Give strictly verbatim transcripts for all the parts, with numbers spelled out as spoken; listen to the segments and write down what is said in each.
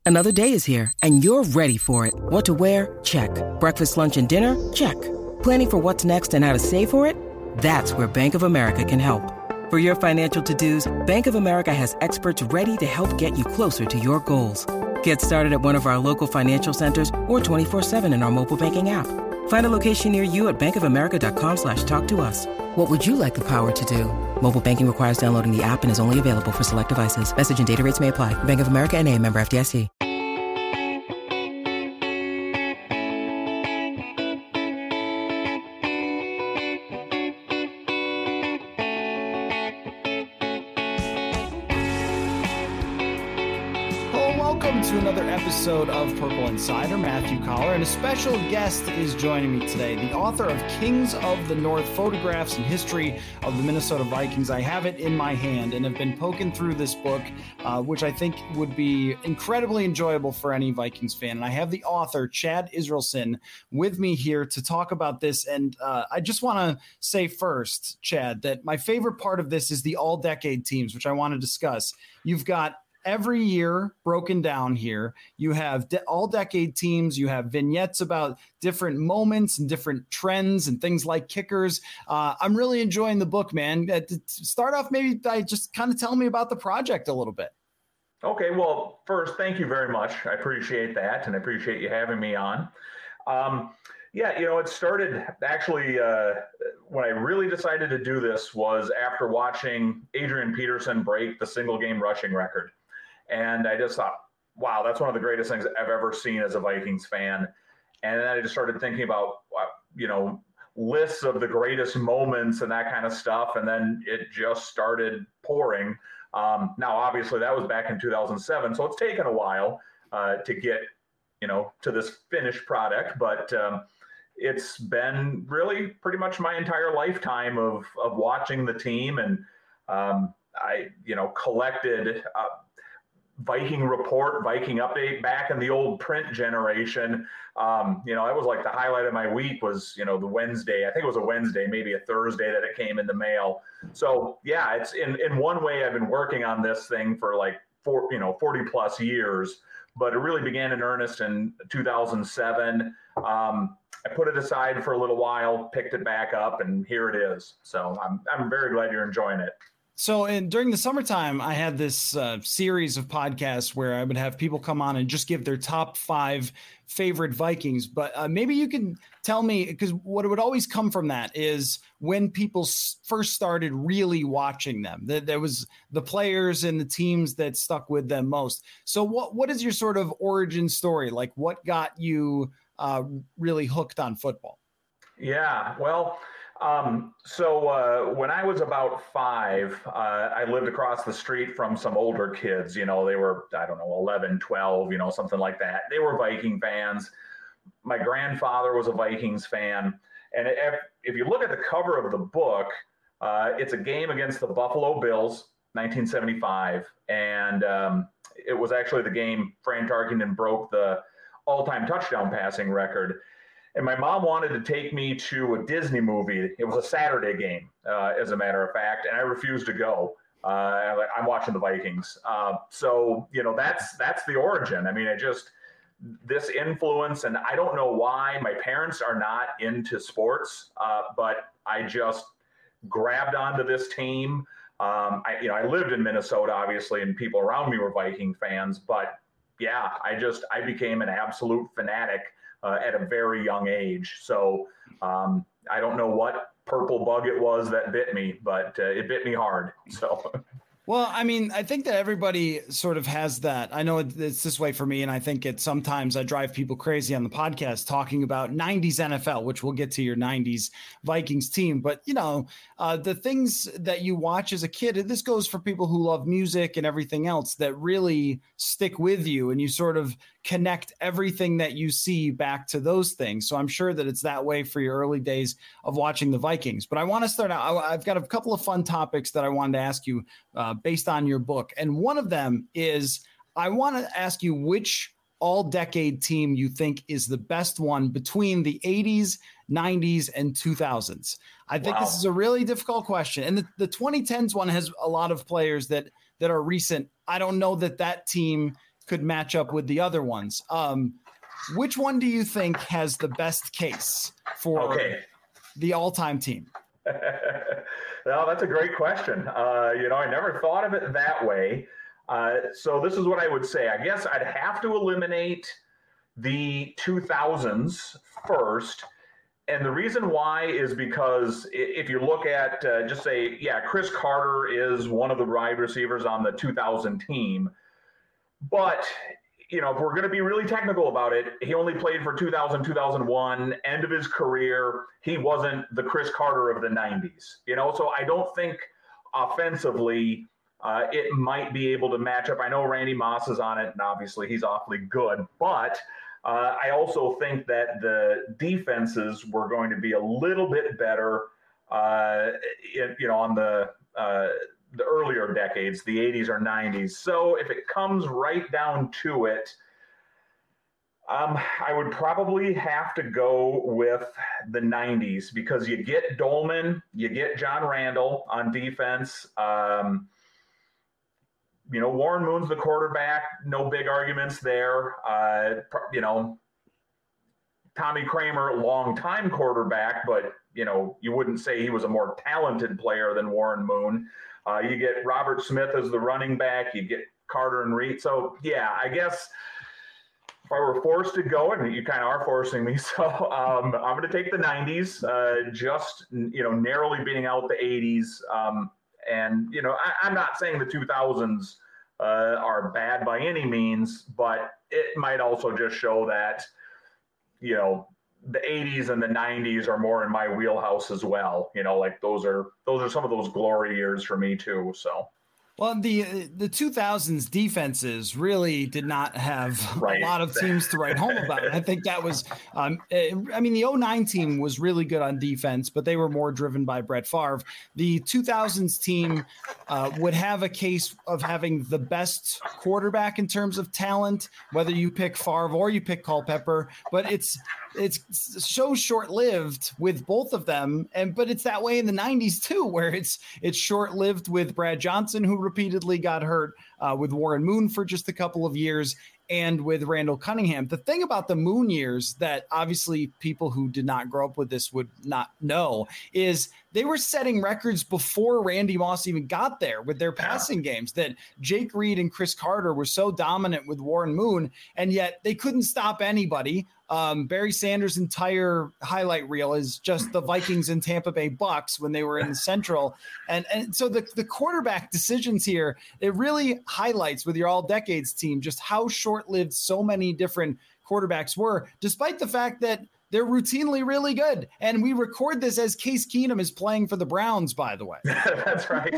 Another day is here, and you're ready for it. What to wear? Check. Breakfast, lunch, and dinner? Check. Planning for what's next and how to save for it? That's where Bank of America can help. For your financial to-dos, Bank of America has experts ready to help get you closer to your goals. Get started at one of our local financial centers or twenty-four seven in our mobile banking app. Find a location near you at bankofamerica.com slash talk to us. What would you like the power to do? Mobile banking requires downloading the app and is only available for select devices. Message and data rates may apply. Bank of America N A, member F D I C. To another episode of Purple Insider. Matthew Coller, and a special guest is joining me today, the author of Kings of the North, Photographs and History of the Minnesota Vikings. I have it in my hand and have been poking through this book, uh, which I think would be incredibly enjoyable for any Vikings fan. And I have the author, Chad Israelson, with me here to talk about this. And uh, I just want to say first, Chad, that my favorite part of this is the all-decade teams, which I want to discuss. You've got every year broken down here. You have de- all decade teams. You have vignettes about different moments and different trends and things like kickers. Uh, I'm really enjoying the book, man. Uh, to start off, maybe by just kind of tell me about the project a little bit. Okay. Well, first, thank you very much. I appreciate that. And I appreciate you having me on. Um, yeah, you know, it started actually uh, when I really decided to do this was after watching Adrian Peterson break the single game rushing record. And I just thought, wow, that's one of the greatest things I've ever seen as a Vikings fan. And then I just started thinking about, you know, lists of the greatest moments and that kind of stuff. And then it just started pouring. Um, now, obviously, that was back in two thousand seven. So it's taken a while uh, to get, you know, to this finished product. But um, it's been really pretty much my entire lifetime of, of watching the team. And um, I, you know, collected uh, Viking Report, Viking Update back in the old print generation. Um, you know, that was like the highlight of my week was, you know, the Wednesday, I think it was a Wednesday, maybe a Thursday that it came in the mail. So yeah, it's in, in one way I've been working on this thing for like four, you know, forty plus years, but it really began in earnest in two thousand seven. Um, I put it aside for a little while, picked it back up, and here it is. So I'm, I'm very glad you're enjoying it. So and during the summertime, I had this uh, series of podcasts where I would have people come on and just give their top five favorite Vikings. But uh, maybe you can tell me, because what would always come from that is when people s- first started really watching them, that there was the players and the teams that stuck with them most. So what what is your sort of origin story? Like what got you uh, really hooked on football? Yeah, well, Um, so uh, when I was about five, uh, I lived across the street from some older kids. You know, they were, I don't know, eleven, twelve, you know, something like that. They were Viking fans. My grandfather was a Vikings fan. And if, if you look at the cover of the book, uh, it's a game against the Buffalo Bills, nineteen seventy-five. And um, it was actually the game Fran Tarkenton broke the all-time touchdown passing record. And my mom wanted to take me to a Disney movie. It was a Saturday game, uh, as a matter of fact, and I refused to go. Uh, I'm watching the Vikings. Uh, so, you know, that's that's the origin. I mean, I just, this influence, and I don't know why. My parents are not into sports, uh, but I just grabbed onto this team. Um, I, you know, I lived in Minnesota, obviously, and people around me were Viking fans. But, yeah, I just, I became an absolute fanatic Uh, at a very young age. So um, I don't know what purple bug it was that bit me, but uh, it bit me hard. So, well, I mean, I think that everybody sort of has that. I know it's this way for me, and I think it sometimes I drive people crazy on the podcast talking about nineties N F L, which we'll get to your nineties Vikings team. But, you know, uh, the things that you watch as a kid, and this goes for people who love music and everything else, that really stick with you, and you sort of connect everything that you see back to those things. So I'm sure that it's that way for your early days of watching the Vikings. But I want to start out, I've got a couple of fun topics that I wanted to ask you uh, based on your book. And one of them is, I want to ask you which all-decade team you think is the best one between the eighties, nineties, and two thousands. I think wow. This is a really difficult question. And the, the twenty tens one has a lot of players that that are recent. I don't know that that team could match up with the other ones. Um, which one do you think has the best case for okay. the all-time team? Well, that's a great question. Uh, you know, I never thought of it that way. Uh, so this is what I would say. I guess I'd have to eliminate the two thousands first. And the reason why is because if you look at, uh, just say, yeah, Chris Carter is one of the wide receivers on the two thousand team. But, you know, if we're going to be really technical about it, he only played for two thousand, two thousand one, end of his career. He wasn't the Chris Carter of the nineties, you know, so I don't think offensively uh, it might be able to match up. I know Randy Moss is on it, and obviously he's awfully good, but uh, I also think that the defenses were going to be a little bit better, uh, in, you know, on the uh, the earlier decades, the eighties or nineties. So if it comes right down to it, um, I would probably have to go with the nineties because you get Dolman, you get John Randall on defense. Um, you know, Warren Moon's the quarterback, no big arguments there. Uh, you know, Tommy Kramer, long-time quarterback, but, you know, you wouldn't say he was a more talented player than Warren Moon. Uh, you get Robert Smith as the running back. You get Carter and Reed. So, yeah, I guess if I were forced to go, and you kind of are forcing me, so um, I'm going to take the nineties, uh, just, you know, narrowly beating out the eighties. Um, and, you know, I, I'm not saying the two thousands uh, are bad by any means, but it might also just show that, you know, the eighties and the nineties are more in my wheelhouse as well. You know, like those are those are some of those glory years for me too. So, well, the the two thousands defenses really did not have right. a lot of teams to write home about. I think that was, um, I mean, the oh nine team was really good on defense, but they were more driven by Brett Favre. The two thousands team uh, would have a case of having the best quarterback in terms of talent, whether you pick Favre or you pick Culpepper, but it's it's so short-lived with both of them. And, but it's that way in the nineties too, where it's, it's short-lived with Brad Johnson, who repeatedly got hurt, uh, with Warren Moon for just a couple of years, and with Randall Cunningham. The thing about the Moon years that obviously people who did not grow up with this would not know is they were setting records before Randy Moss even got there with their passing yeah. games, that Jake Reed and Chris Carter were so dominant with Warren Moon, and yet they couldn't stop anybody. Um, Barry Sanders' entire highlight reel is just the Vikings and Tampa Bay Bucks when they were in the Central. And, and so the, the quarterback decisions here, it really highlights with your all decades team, just how short-lived so many different quarterbacks were, despite the fact that they're routinely really good. And we record this as Case Keenum is playing for the Browns, by the way. That's right.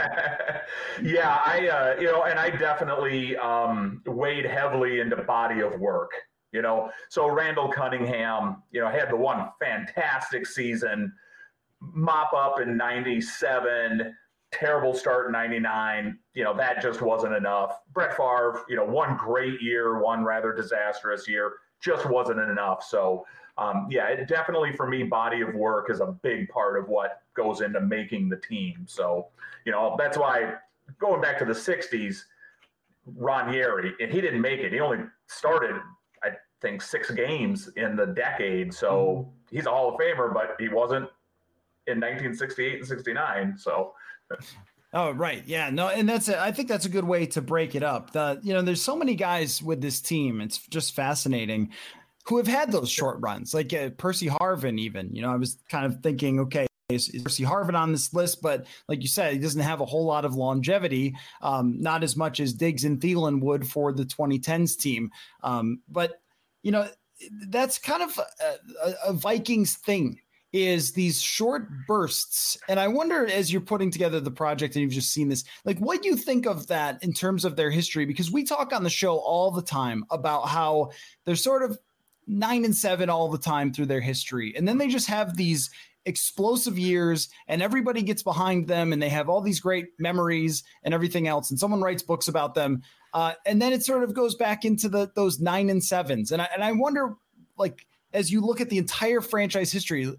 yeah, I, uh, you know, and I definitely um, weighed heavily into body of work. You know, so Randall Cunningham, you know, had the one fantastic season, mop up in ninety-seven, terrible start in ninety-nine. You know, that just wasn't enough. Brett Favre, you know, one great year, one rather disastrous year, just wasn't enough. So, um, yeah, it definitely for me, body of work is a big part of what goes into making the team. So, you know, that's why going back to the sixties, Ranieri, and he didn't make it. He only started, I think, six games in the decade. So he's a Hall of Famer, but he wasn't in nineteen sixty-eight and sixty-nine. So. Oh, right. Yeah, no. And that's, a, I think that's a good way to break it up. The, you know, there's so many guys with this team. It's just fascinating who have had those short runs, like uh, Percy Harvin, even, you know, I was kind of thinking, okay, Is, is Percy Harvin on this list? But like you said, he doesn't have a whole lot of longevity, um, not as much as Diggs and Thielen would for the twenty tens team. Um, but, you know, that's kind of a, a, a Vikings thing, is these short bursts. And I wonder, as you're putting together the project and you've just seen this, like what you think of that in terms of their history, because we talk on the show all the time about how they're sort of nine and seven all the time through their history. And then they just have these explosive years and everybody gets behind them and they have all these great memories and everything else. And someone writes books about them. Uh, and then it sort of goes back into the, those nine and sevens. And I, and I wonder, like, as you look at the entire franchise history,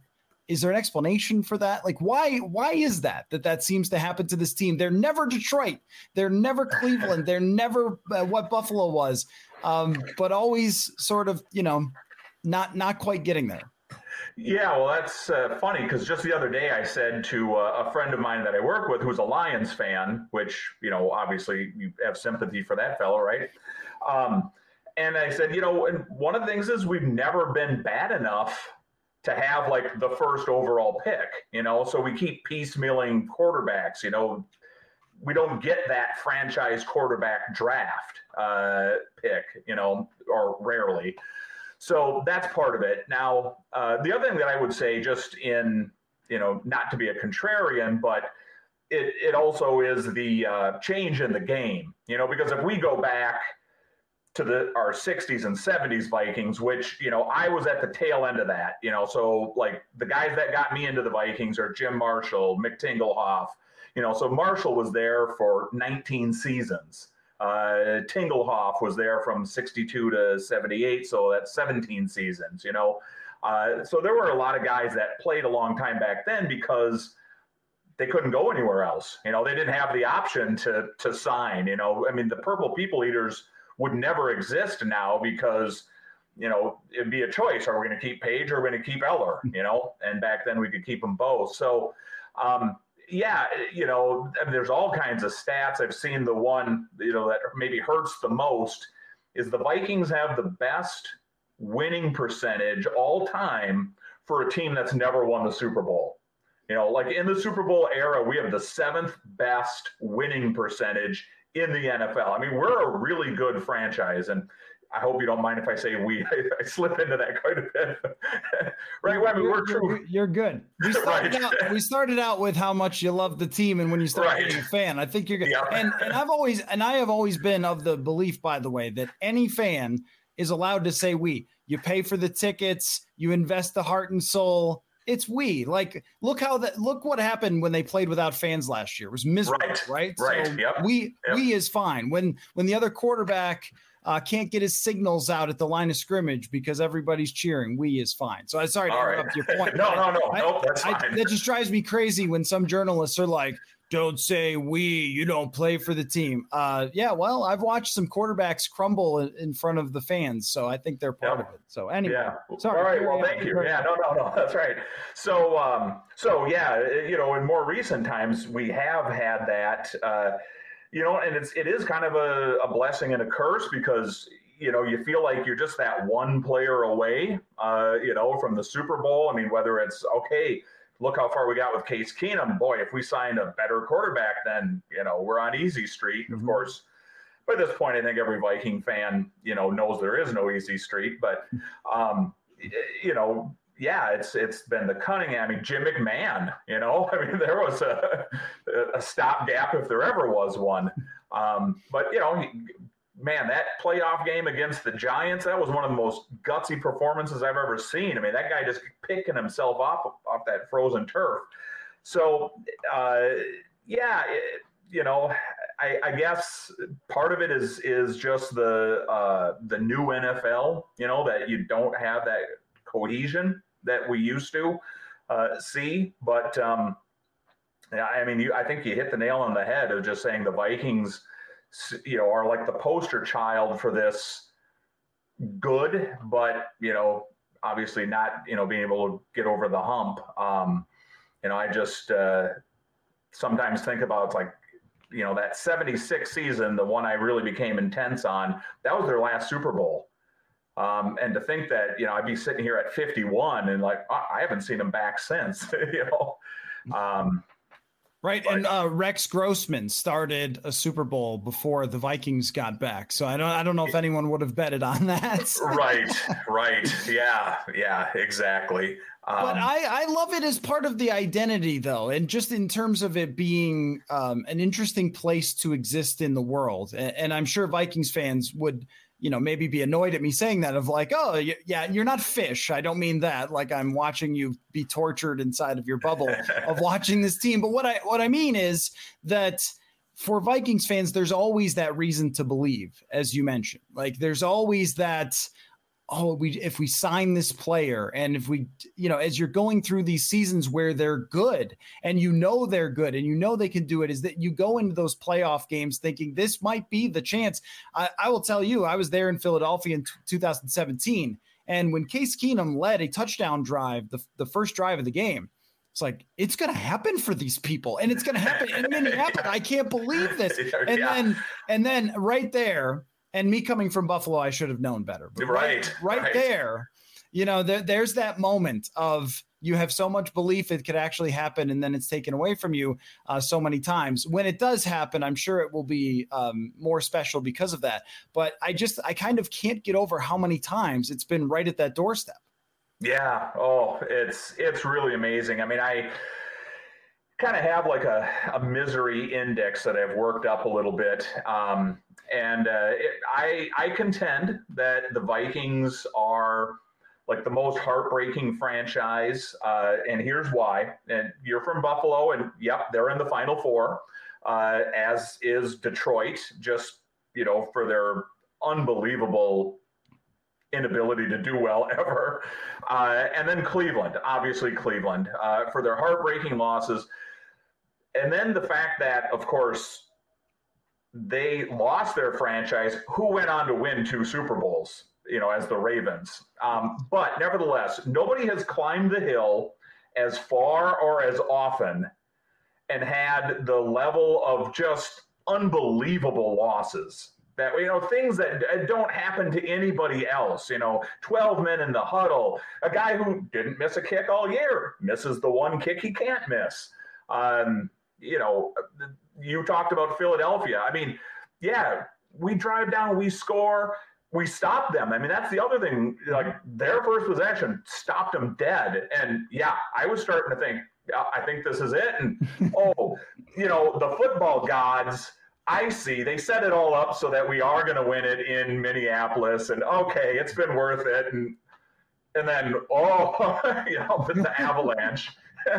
Is there an explanation for that? Like, why, why is that, that that seems to happen to this team? They're never Detroit. They're never Cleveland. They're never uh, what Buffalo was, um, but always sort of, you know, not, not quite getting there. Yeah, well, that's uh, funny because just the other day I said to uh, a friend of mine that I work with who's a Lions fan, which, you know, obviously you have sympathy for that fellow, right? Um, and I said, you know, and one of the things is we've never been bad enough to have like the first overall pick, you know, so we keep piecemealing quarterbacks, you know, we don't get that franchise quarterback draft uh, pick, you know, or rarely. So that's part of it. Now, uh, the other thing that I would say just in, you know, not to be a contrarian, but it, it also is the uh, change in the game, you know, because if we go back to the our sixties and seventies Vikings, which, you know, I was at the tail end of that, you know, so like the guys that got me into the Vikings are Jim Marshall, Mick Tingelhoff, you know, so Marshall was there for nineteen seasons. Uh, Tingelhoff was there from sixty-two to seventy-eight, so that's seventeen seasons, you know. Uh, so there were a lot of guys that played a long time back then because they couldn't go anywhere else. You know, they didn't have the option to to sign, you know. I mean, the Purple People Eaters would never exist now because, you know, it'd be a choice. Are we going to keep Page or are we going to keep Eller, you know? And back then we could keep them both. So, um, yeah, you know, I mean, there's all kinds of stats. I've seen the one, you know, that maybe hurts the most is the Vikings have the best winning percentage all time for a team that's never won the Super Bowl. You know, like in the Super Bowl era, we have the seventh best winning percentage in the N F L. I mean, we're a really good franchise, and I hope you don't mind if I say we. I, I slip into that quite a bit, right? Well, I mean, we're true. You're, you're good. We started, right. out, we started out with how much you love the team, and when you start right. being a fan, I think you're good. Yeah. And and I've always and I have always been of the belief, by the way, that any fan is allowed to say we. You pay for the tickets, you invest the heart and soul. It's we. Like, look how that. Look what happened when they played without fans last year. It was miserable, right? Right. right. So yep. we yep. we is fine. When when the other quarterback uh, can't get his signals out at the line of scrimmage because everybody's cheering, we is fine. So I'm sorry to All interrupt right. your point. no, no, no, I, no. That's I, fine. That just drives me crazy when some journalists are like, "Don't say we. You don't play for the team." Uh, yeah. Well, I've watched some quarterbacks crumble in, in front of the fans, so I think they're part yep. of it. So anyway, yeah. sorry. All right. Well, thank you. Yeah. No, no, no. That's right. So, um, so yeah, you know, in more recent times, we have had that, uh, you know, and it's it is kind of a, a blessing and a curse because, you know, you feel like you're just that one player away, uh, you know, from the Super Bowl. I mean, whether it's okay. Look how far we got with Case Keenum. Boy, if we signed a better quarterback, then, you know, we're on easy street. Mm-hmm. Of course, by this point, I think every Viking fan, you know, knows there is no easy street. But, um, you know, yeah, it's it's been the Cunningham. I mean, Jim McMahon, you know, I mean, there was a, a stopgap if there ever was one. Um, but, you know, he, man, that playoff game against the Giants, that was one of the most gutsy performances I've ever seen. I mean, that guy just picking himself up off that frozen turf. So, uh, yeah, it, you know, I, I guess part of it is is just the uh, the new N F L, you know, that you don't have that cohesion that we used to uh, see. But, um, yeah, I mean, you, I think you hit the nail on the head of just saying the Vikings – you know, are like the poster child for this good, but, you know, obviously not, you know, being able to get over the hump. Um, you know, I just uh, sometimes think about it's like, you know, that seventy-six season, the one I really became intense on, that was their last Super Bowl. Um, and to think that, you know, I'd be sitting here at fifty-one and like, I haven't seen them back since, you know. Um, Right. But, and uh, Rex Grossman started a Super Bowl before the Vikings got back. So I don't I don't know if anyone would have betted on that. right. Right. Yeah. Yeah, exactly. Um, but I, I love it as part of the identity, though. And just in terms of it being um, an interesting place to exist in the world. And, and I'm sure Vikings fans would, you know, maybe be annoyed at me saying that of like, oh, yeah, you're not fish. I don't mean that. Like I'm watching you be tortured inside of your bubble of watching this team. But what I what I mean is that for Vikings fans, there's always that reason to believe, as you mentioned. Like there's always that, oh, we if we sign this player, and if we, you know, as you're going through these seasons where they're good and you know they're good and you know they can do it, is that you go into those playoff games thinking this might be the chance. I, I will tell you, I was there in Philadelphia in t- two thousand seventeen, and when Case Keenum led a touchdown drive, the, the first drive of the game, it's like, it's going to happen for these people, and it's going to happen in Minneapolis. I can't believe this. And yeah. then, and then right there, and me coming from Buffalo, I should have known better. But right, right, right there, you know, there, there's that moment of you have so much belief it could actually happen, and then it's taken away from you uh, so many times. When it does happen, I'm sure it will be um, more special because of that. But I just, I kind of can't get over how many times it's been right at that doorstep. Yeah. Oh, it's, it's really amazing. I mean, I kind of have like a, a misery index that I've worked up a little bit. Um, and uh, it, I, I contend that the Vikings are like the most heartbreaking franchise. Uh, and here's why. And you're from Buffalo, and yep, they're in the Final Four, uh, as is Detroit, just, you know, for their unbelievable inability to do well ever. Uh, and then Cleveland, obviously Cleveland, uh, for their heartbreaking losses. And then the fact that, of course, they lost their franchise, who went on to win two Super Bowls, you know, as the Ravens. Um, but nevertheless, nobody has climbed the hill as far or as often and had the level of just unbelievable losses that, you know, things that don't happen to anybody else. You know, twelve men in the huddle, a guy who didn't miss a kick all year misses the one kick he can't miss. Um, you know, you talked about Philadelphia. I mean, yeah, we drive down, we score, we stop them. I mean, that's the other thing. Like, their first possession stopped them dead. And yeah, I was starting to think, I think this is it. And oh, you know, the football gods, I see, they set it all up so that we are going to win it in Minneapolis. And okay, it's been worth it. And and then, oh, you know, but the avalanche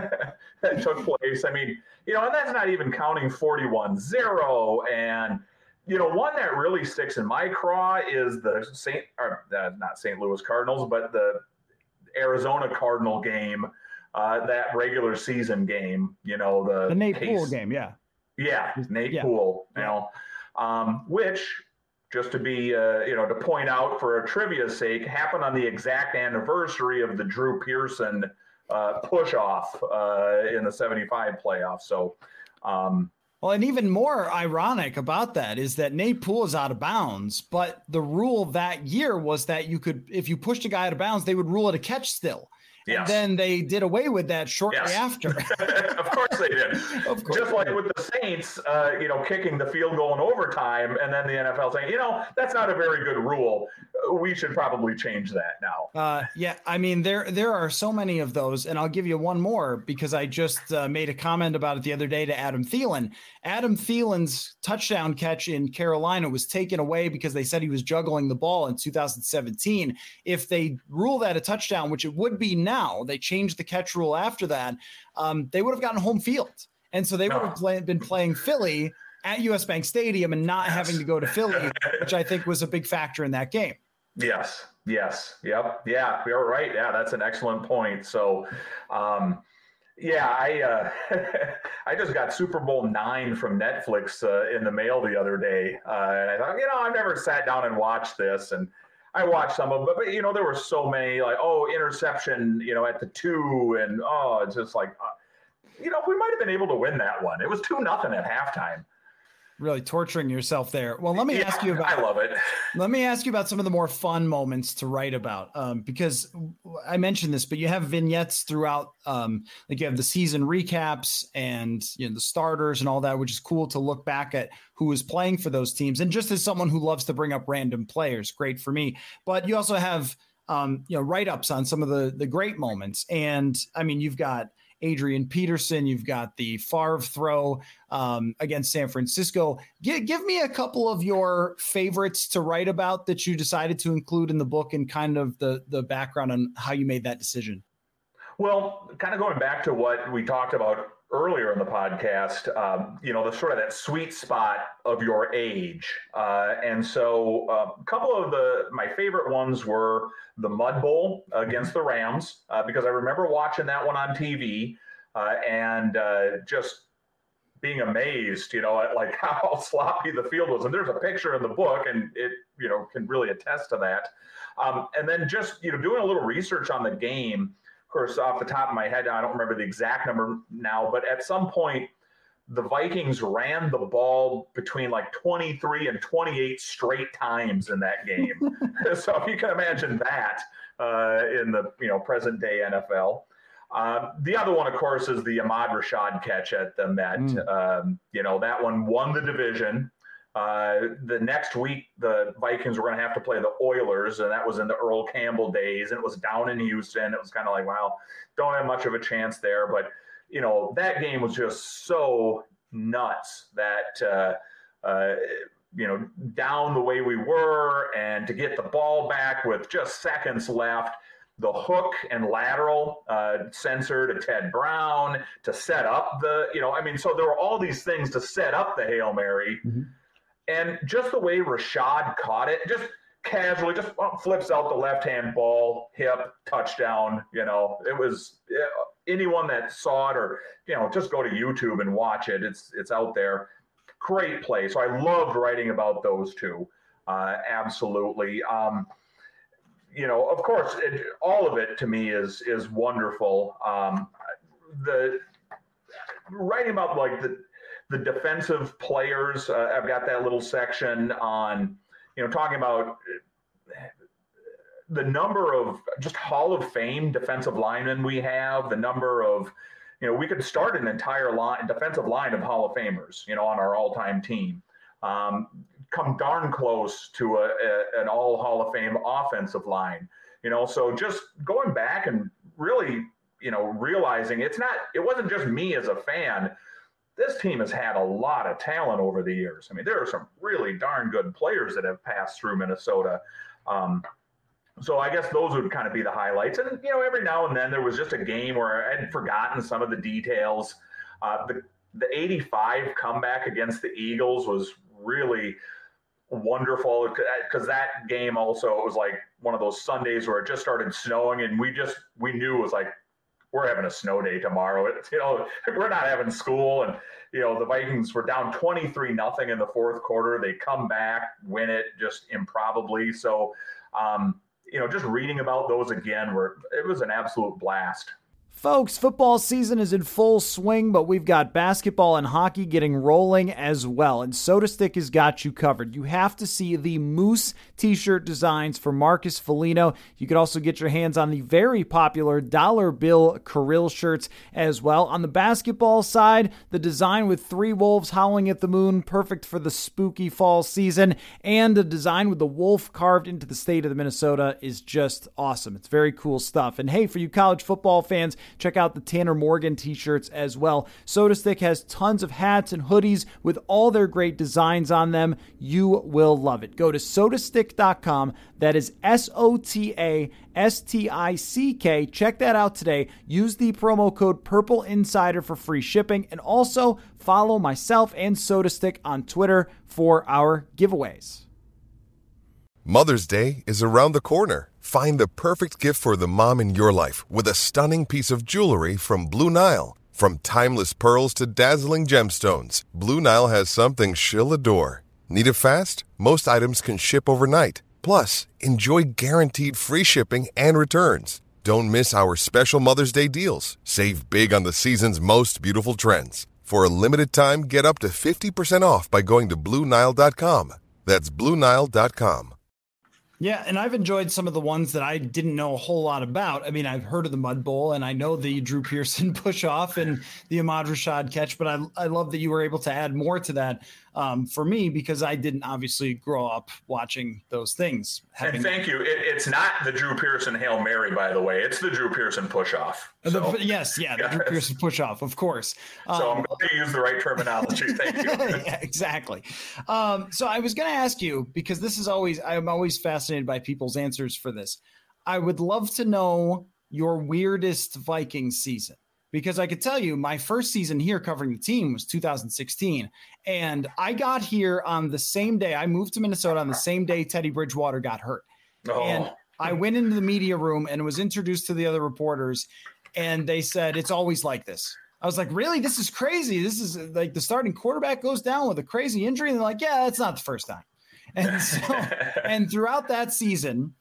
that took place. I mean, you know, and that's not even counting forty-one zero. And, you know, one that really sticks in my craw is the Saint, or uh, not Saint Louis Cardinals, but the Arizona Cardinal game, uh, that regular season game, you know, the, the Nate Poole game. Yeah. Yeah. Nate yeah. Poole, you know, um, which, just to be, uh, you know, to point out for a trivia's sake, happened on the exact anniversary of the Drew Pearson uh, push off uh, in the seventy-five playoffs. So, um, well, and even more ironic about that is that Nate Poole is out of bounds, but the rule that year was that you could, if you pushed a guy out of bounds, they would rule it a catch still. Yes. And then they did away with that shortly yes. after. Of course they did. Of course. Just like with the Saints, uh, you know, kicking the field goal in overtime, and then the N F L saying, you know, that's not a very good rule. We should probably change that now. Uh, yeah, I mean, there there are so many of those, and I'll give you one more because I just uh, made a comment about it the other day to Adam Thielen. Adam Thielen's touchdown catch in Carolina was taken away because they said he was juggling the ball in two thousand seventeen. If they rule that a touchdown, which it would be now, Now they changed the catch rule after that, um, they would have gotten home field. And so they would have play, been playing Philly at U S Bank Stadium and not yes. having to go to Philly, which I think was a big factor in that game. Yes. Yes. Yep. Yeah, you're right. Yeah, that's an excellent point. So, um, yeah, I uh, I just got Super Bowl nine from Netflix uh, in the mail the other day. Uh, and I thought, you know, I've never sat down and watched this. And I watched some of them, but, you know, there were so many, like, oh, interception, you know, at the two, and, oh, it's just like, uh, you know, we might have been able to win that one. It was two nothing at halftime. Really torturing yourself there. Well, let me yeah, ask you about, I love it. Let me ask you about some of the more fun moments to write about, um, because I mentioned this, but you have vignettes throughout, um, like you have the season recaps and, you know, the starters and all that, which is cool to look back at who was playing for those teams. And just as someone who loves to bring up random players, great for me, but you also have, um, you know, write-ups on some of the, the great moments. And I mean, you've got Adrian Peterson, you've got the Favre throw um, against San Francisco. Give, give me a couple of your favorites to write about that you decided to include in the book and kind of the, the background on how you made that decision. Well, kind of going back to what we talked about earlier in the podcast, um, you know, the sort of that sweet spot of your age. Uh, and so uh, a couple of the my favorite ones were the Mud Bowl against the Rams, uh, because I remember watching that one on T V uh, and uh, just being amazed, you know, at like how sloppy the field was. And there's a picture in the book, and it, you know, can really attest to that. Um, and then just, you know, doing a little research on the game. Of course, off the top of my head, I don't remember the exact number now, but at some point, the Vikings ran the ball between like twenty-three and twenty-eight straight times in that game. So if you can imagine that uh, in the, you know, present day N F L. Uh, the other one, of course, is the Ahmad Rashad catch at the Met. Mm. Um, you know, that one won the division. Uh, the next week, the Vikings were going to have to play the Oilers, and that was in the Earl Campbell days, and it was down in Houston. It was kind of like, wow, don't have much of a chance there. But, you know, that game was just so nuts that, uh, uh, you know, down the way we were, and to get the ball back with just seconds left, the hook and lateral uh, sensor to Ted Brown to set up the, you know, I mean, so there were all these things to set up the Hail Mary. Mm-hmm. And just the way Rashad caught it, just casually, just flips out the left-hand ball, hip, touchdown. You know, it was anyone that saw it, or, you know, just go to YouTube and watch it. It's it's out there. Great play. So I loved writing about those two. Uh, absolutely. Um, you know, of course, it, all of it to me is is wonderful. Um, the writing about like the. The defensive players, uh, I've got that little section on, you know, talking about the number of just Hall of Fame defensive linemen we have, the number of, you know, we could start an entire line, defensive line of Hall of Famers, you know, on our all-time team. Um, come darn close to a, a, an all Hall of Fame offensive line, you know, so just going back and really, you know, realizing it's not, it wasn't just me as a fan. This team has had a lot of talent over the years. I mean, there are some really darn good players that have passed through Minnesota. Um, so I guess those would kind of be the highlights. And, you know, every now and then there was just a game where I had forgotten some of the details. Uh, the, the eighty-five comeback against the Eagles was really wonderful, because that game also, it was like one of those Sundays where it just started snowing, and we just, we knew it was like, we're having a snow day tomorrow. It's, you know, we're not having school. And, you know, the Vikings were down twenty-three nothing in the fourth quarter. They come back, win it just improbably. So, um, you know, just reading about those again, were, it was an absolute blast. Folks, football season is in full swing, but we've got basketball and hockey getting rolling as well, and SodaStick has got you covered. You have to see the Moose t-shirt designs for Marcus Foligno. You can also get your hands on the very popular Dollar Bill Kirill shirts as well. On the basketball side, the design with three wolves howling at the moon, perfect for the spooky fall season, and the design with the wolf carved into the state of the Minnesota is just awesome. It's very cool stuff. And hey, for you college football fans, check out the Tanner Morgan t-shirts as well. SodaStick has tons of hats and hoodies with all their great designs on them. You will love it. Go to soda stick dot com. That is S O T A S T I C K. Check that out today. Use the promo code Purple Insider for free shipping, and also follow myself and SodaStick on Twitter for our giveaways. Mother's Day is around the corner. Find the perfect gift for the mom in your life with a stunning piece of jewelry from Blue Nile. From timeless pearls to dazzling gemstones, Blue Nile has something she'll adore. Need it fast? Most items can ship overnight. Plus, enjoy guaranteed free shipping and returns. Don't miss our special Mother's Day deals. Save big on the season's most beautiful trends. For a limited time, get up to fifty percent off by going to Blue Nile dot com. That's Blue Nile dot com. Yeah, and I've enjoyed some of the ones that I didn't know a whole lot about. I mean, I've heard of the Mud Bowl, and I know the Drew Pearson push-off and the Ahmad Rashad catch, but I, I love that you were able to add more to that um, for me, because I didn't obviously grow up watching those things. Having... And thank you. It, it's not the Drew Pearson Hail Mary, by the way. It's the Drew Pearson push-off. So. The, yes, yeah, the yes. Drew Pearson push-off, of course. Um, so I'm going to use the right terminology. Thank you. Yeah, exactly. Um, so I was going to ask you, because this is always, I'm always fascinated by people's answers for this. I would love to know your weirdest Vikings season. because I could tell you my first season here covering the team was two thousand sixteen. And I got here on the same day. I moved to Minnesota on the same day Teddy Bridgewater got hurt. Oh. And I went into the media room and was introduced to the other reporters, and they said, it's always like this. I was like, really? This is crazy. This is like the starting quarterback goes down with a crazy injury. And they're like, yeah, that's not the first time. And so, and throughout that season,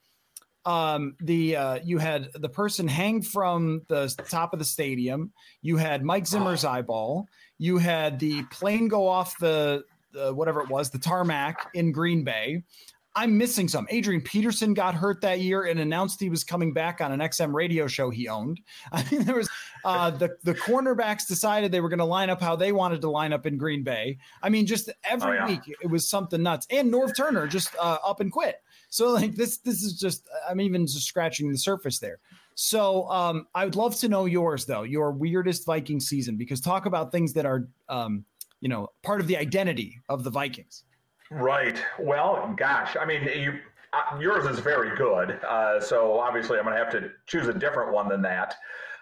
um, the, uh, you had the person hang from the top of the stadium. You had Mike Zimmer's eyeball. You had the plane go off the, the, whatever it was, the tarmac in Green Bay. I'm missing some. Adrian Peterson got hurt that year and announced he was coming back on an X M radio show he owned. I mean, there was uh, the, the cornerbacks decided they were going to line up how they wanted to line up in Green Bay. I mean, just every oh, yeah. week it was something nuts. And Norv Turner just uh, up and quit. So like this, this is just, I'm even just scratching the surface there. So um, I would love to know yours though, your weirdest Viking season, because talk about things that are, um, you know, part of the identity of the Vikings. Right. Well, gosh, I mean, you, uh, yours is very good. Uh, so obviously I'm going to have to choose a different one than that.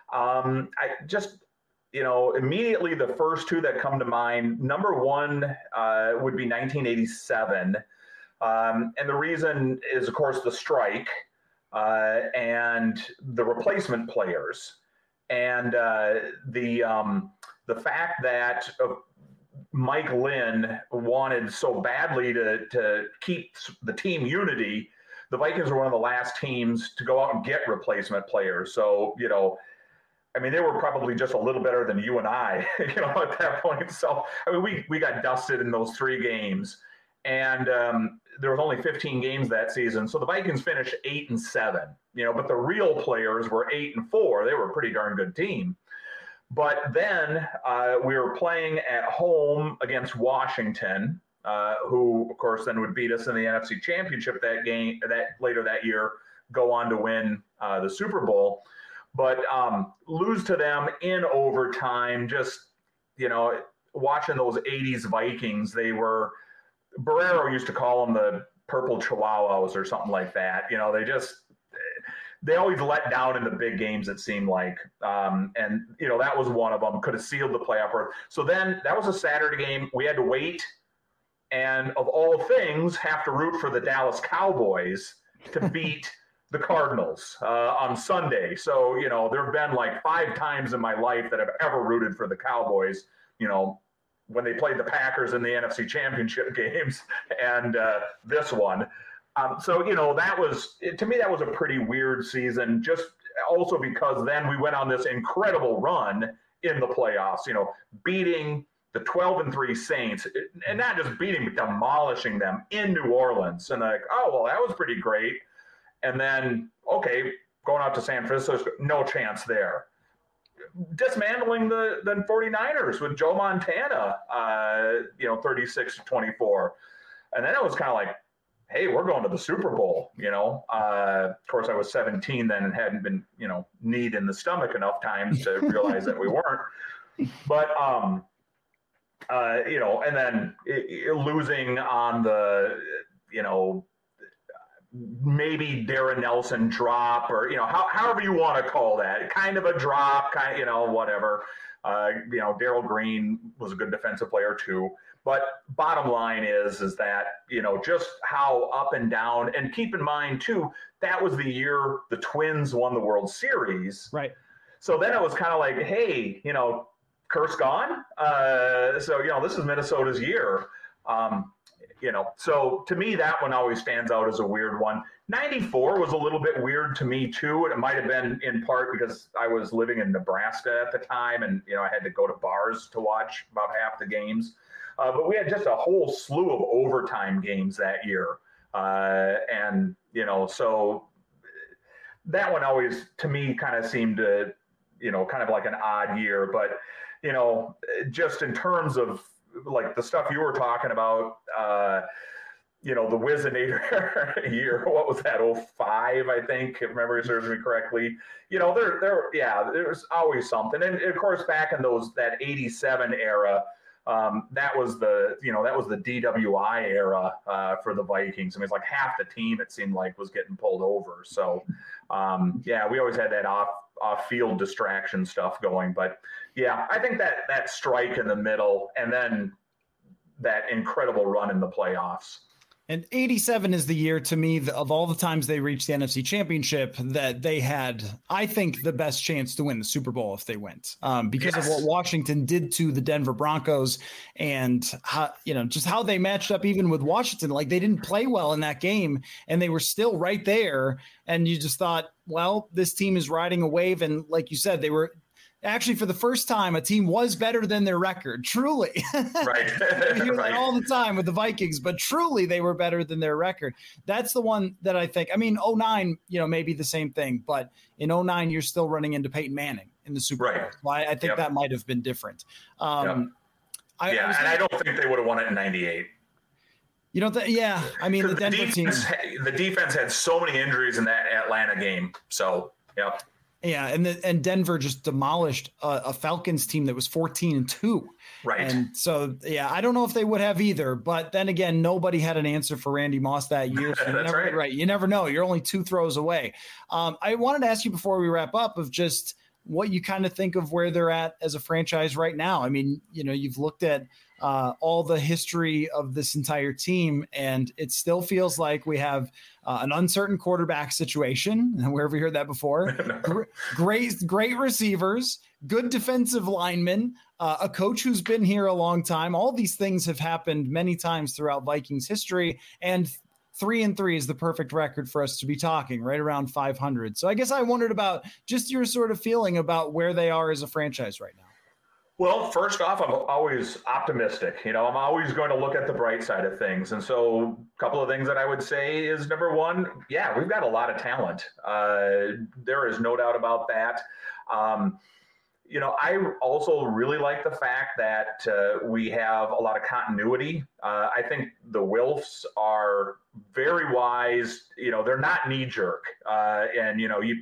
Um, I just, you know, immediately the first two that come to mind, number one uh, would be nineteen eighty-seven. Um, and the reason is, of course, the strike uh, and the replacement players and uh, the, um, the fact that uh, Mike Lynn wanted so badly to, to keep the team unity. The Vikings were one of the last teams to go out and get replacement players. So, you know, I mean, they were probably just a little better than you and I, you know, at that point. So, I mean, we, we got dusted in those three games, and um, there was only fifteen games that season. So the Vikings finished eight and seven, you know, but the real players were eight and four. They were a pretty darn good team. But then uh, we were playing at home against Washington, uh, who, of course, then would beat us in the N F C Championship that game that later that year, go on to win uh, the Super Bowl. But um, lose to them in overtime. Just, you know, watching those eighties Vikings, they were Barrero used to call them the purple chihuahuas or something like that. You know, they just. They always let down in the big games, it seemed like. Um, and, you know, that was one of them. Could have sealed the playoff berth. So then that was a Saturday game. We had to wait and, of all things, have to root for the Dallas Cowboys to beat the Cardinals uh, on Sunday. So, you know, there have been like five times in my life that I've ever rooted for the Cowboys, you know, when they played the Packers in the N F C Championship games and uh, this one. Um, so, you know, that was, to me, that was a pretty weird season, just also because then we went on this incredible run in the playoffs, you know, beating the twelve and three Saints, and not just beating, but demolishing them in New Orleans. And like, oh, well, that was pretty great. And then, okay, going out to San Francisco, no chance there. Dismantling the, the 49ers with Joe Montana, uh, you know, thirty-six to twenty-four. And then it was kind of like, hey, we're going to the Super Bowl, you know. Uh, of course, I was seventeen then and hadn't been, you know, kneed in the stomach enough times to realize that we weren't. But, um, uh, you know, and then it, it, losing on the, you know, maybe Darren Nelson drop or, you know, how, however you want to call that, kind of a drop, kind of, you know, whatever. Uh, you know, Darrell Green was a good defensive player too. But bottom line is, is that, you know, just how up and down, and keep in mind too, that was the year the Twins won the World Series. Right. So then it was kind of like, hey, you know, curse gone. Uh, so, you know, this is Minnesota's year. Um, you know, so to me, that one always stands out as a weird one. ninety-four was a little bit weird to me too. And it might've been in part because I was living in Nebraska at the time and, you know, I had to go to bars to watch about half the games. Uh, but we had just a whole slew of overtime games that year. Uh, and, you know, so that one always, to me, kind of seemed to, you know, kind of like an odd year. But, you know, just in terms of like the stuff you were talking about, uh, you know, the Whizzinator year, what was that, oh five, I think, if memory serves me correctly. You know, there, there, yeah, there's always something. And, of course, back in those, that eighty-seven era, Um, that was the, you know, that was the D W I era uh, for the Vikings. I mean, it's like half the team, it seemed like, was getting pulled over. So, um, yeah, we always had that off off-field distraction stuff going. But yeah, I think that that strike in the middle and then that incredible run in the playoffs. And eighty-seven is the year to me of all the times they reached the N F C Championship that they had, I think, the best chance to win the Super Bowl if they went, um, because yes. of what Washington did to the Denver Broncos and how, you know, just how they matched up even with Washington. Like they didn't play well in that game and they were still right there. And you just thought, well, this team is riding a wave. And like you said, they were actually, for the first time, a team was better than their record. Truly. Right. We hear right. that all the time with the Vikings, but truly they were better than their record. That's the one that I think, I mean, oh nine, you know, maybe the same thing, but in oh nine, you're still running into Peyton Manning in the Super Bowl. Right. Well, I, I think yep. that might have been different. Um, yep. I, yeah, I and thinking, I don't think they would have won it in ninety-eight. You know, th- yeah, I mean, the Denver the defense, team. The defense had so many injuries in that Atlanta game. So, yeah. Yeah, and the, and Denver just demolished a, a Falcons team that was fourteen and two. Right. And so, yeah, I don't know if they would have either. But then again, nobody had an answer for Randy Moss that year. So That's never, right. right. You never know. You're only two throws away. Um, I wanted to ask you before we wrap up of just what you kind of think of where they're at as a franchise right now. I mean, you know, you've looked at uh, all the history of this entire team, and it still feels like we have uh, an uncertain quarterback situation. Where have we heard that before? no. Great, great receivers, good defensive linemen, uh, a coach who's been here a long time. All these things have happened many times throughout Vikings history, and Three and three is the perfect record for us to be talking, right around five hundred. So I guess I wondered about just your sort of feeling about where they are as a franchise right now. Well, first off, I'm always optimistic. You know, I'm always going to look at the bright side of things. And so a couple of things that I would say is, number one, yeah, we've got a lot of talent. Uh, there is no doubt about that. Um, You know, I also really like the fact that uh, we have a lot of continuity. Uh, I think the Wilfs are very wise. You know, they're not knee jerk. Uh, and, you know, you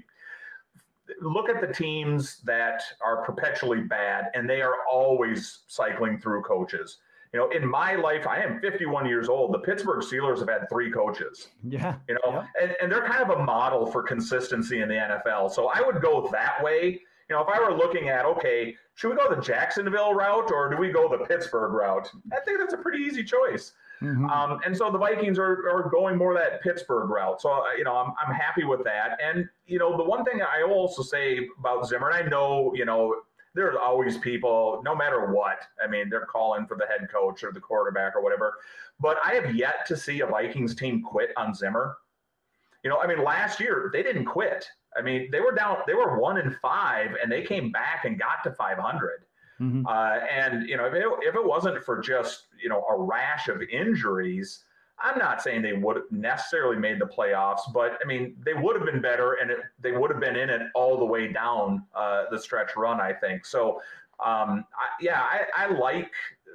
look at the teams that are perpetually bad and they are always cycling through coaches. You know, in my life, I am fifty-one years old. The Pittsburgh Steelers have had three coaches. Yeah. You know, yeah. And, and they're kind of a model for consistency in the N F L. So I would go that way. You know, if I were looking at, okay, should we go the Jacksonville route or do we go the Pittsburgh route? I think that's a pretty easy choice. Mm-hmm. Um, and so the Vikings are, are going more that Pittsburgh route. So, you know, I'm I'm happy with that. And, you know, the one thing I will also say about Zimmer, and I know, you know, there's always people, no matter what, I mean, they're calling for the head coach or the quarterback or whatever. But I have yet to see a Vikings team quit on Zimmer. You know, I mean, last year they didn't quit. I mean, they were down, they were one and five, and they came back and got to five hundred. Mm-hmm. Uh, and, you know, if it, if it wasn't for just, you know, a rash of injuries, I'm not saying they would have necessarily made the playoffs, but I mean, they would have been better and it, they would have been in it all the way down uh, the stretch run, I think. So, um, I, yeah, I, I like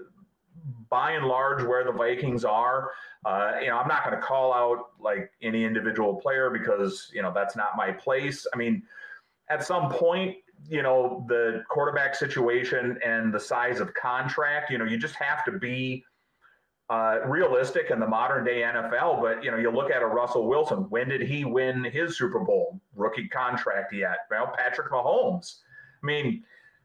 by and large where the Vikings are. Uh, you know, I'm not going to call out like any individual player because, you know, that's not my place. I mean, at some point, you know, the quarterback situation and the size of contract, you know, you just have to be uh, realistic in the modern day N F L. But, you know, you look at a Russell Wilson. When did he win his Super Bowl? Rookie contract yet? Well, Patrick Mahomes. I mean,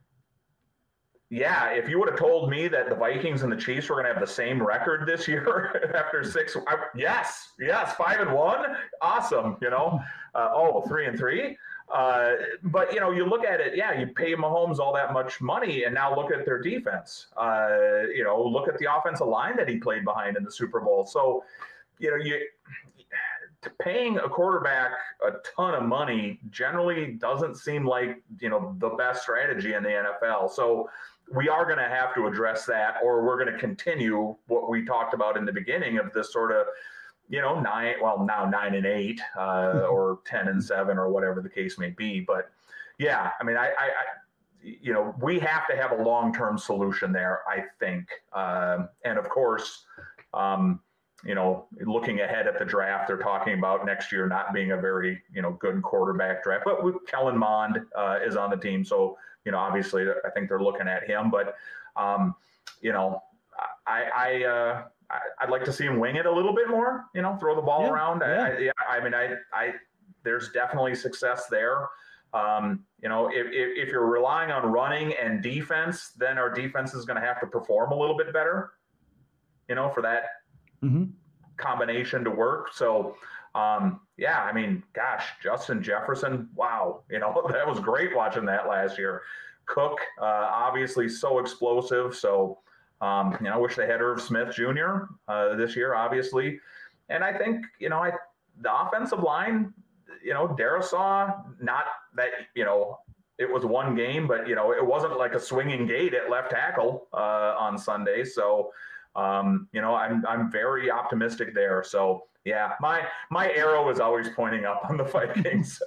yeah, if you would have told me that the Vikings and the Chiefs were going to have the same record this year after six, I, yes, yes, five and one, awesome, you know. Uh, oh, three and three. Uh, but, you know, you look at it, yeah, you pay Mahomes all that much money, and now look at their defense. Uh, you know, look at the offensive line that he played behind in the Super Bowl. So, you know, you paying a quarterback a ton of money generally doesn't seem like, you know, the best strategy in the N F L. So we are going to have to address that, or we're going to continue what we talked about in the beginning of this sort of, you know, nine, well, now nine and eight, uh, or ten and seven, or whatever the case may be. But yeah, I mean, I, I, I you know, we have to have a long-term solution there, I think. Um, and of course, um, you know, looking ahead at the draft, they're talking about next year not being a very, you know, good quarterback draft. But with Kellen Mond uh, is on the team, so, you know, obviously I think they're looking at him. But, um, you know, I, I, uh, I, I'd like to see him wing it a little bit more, you know, throw the ball yeah, around. Yeah. I, I, I mean, I, I, there's definitely success there. Um, you know, if, if, if you're relying on running and defense, then our defense is going to have to perform a little bit better, you know, for that mm-hmm. combination to work. So, um, yeah, I mean, gosh, Justin Jefferson, wow, you know, that was great watching that last year. Cook, uh, obviously so explosive. So, um, you know, I wish they had Irv Smith Junior uh, this year, obviously. And I think, you know, I the offensive line, you know, Darrisaw, not that, you know, it was one game, but, you know, it wasn't like a swinging gate at left tackle uh, on Sunday. So, um, you know, I'm I'm very optimistic there. So, yeah, my my arrow is always pointing up on the Vikings.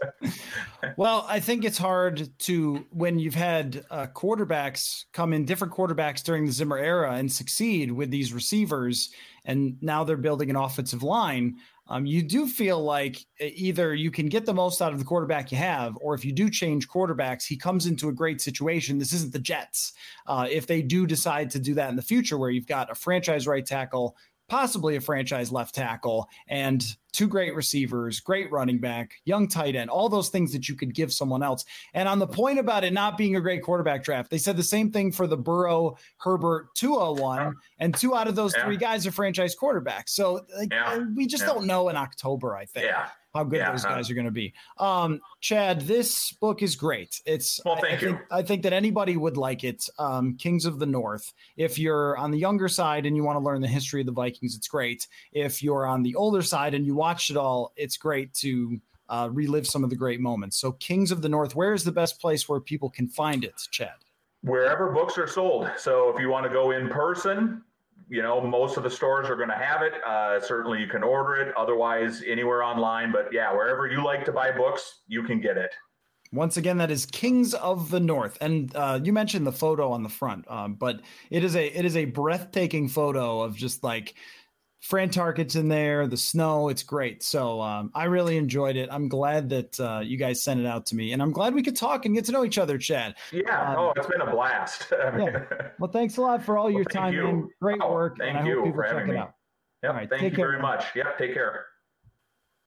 Well, I think it's hard to, when you've had uh, quarterbacks come in, different quarterbacks during the Zimmer era and succeed with these receivers, and now they're building an offensive line. Um, you do feel like either you can get the most out of the quarterback you have, or if you do change quarterbacks, he comes into a great situation. This isn't the Jets. Uh, if they do decide to do that in the future, where you've got a franchise right tackle, possibly a franchise left tackle, and two great receivers, great running back, young tight end, all those things that you could give someone else. And on the point about it not being a great quarterback draft, they said the same thing for the Burrow, Herbert, Tua one, and two out of those yeah. three guys are franchise quarterbacks. So like, yeah. we just yeah. don't know in October, I think. Yeah. How good yeah, those guys huh? are going to be. Um, Chad, this book is great. It's well, thank I, I you. Think, I think that anybody would like it. Um, Kings of the North. If you're on the younger side and you want to learn the history of the Vikings, it's great. If you're on the older side and you watched it all, it's great to uh, relive some of the great moments. So Kings of the North, where is the best place where people can find it, Chad? Wherever books are sold. So if you want to go in person, you know, most of the stores are going to have it. Uh, certainly you can order it. Otherwise, anywhere online. But yeah, wherever you like to buy books, you can get it. Once again, that is Kings of the North. And uh, you mentioned the photo on the front, um, but it is a it is a breathtaking photo of just like Fran Tarken's in there, the snow. It's great. So um, I really enjoyed it. I'm glad that uh, you guys sent it out to me, and I'm glad we could talk and get to know each other, Chad. Yeah. Um, oh, it's been a blast. Yeah. Well, thanks a lot for all your well, time. You. And great oh, work. Thank and I you hope people for check having it me. out. Yep, all right, thank you care. very much. Yep, take care.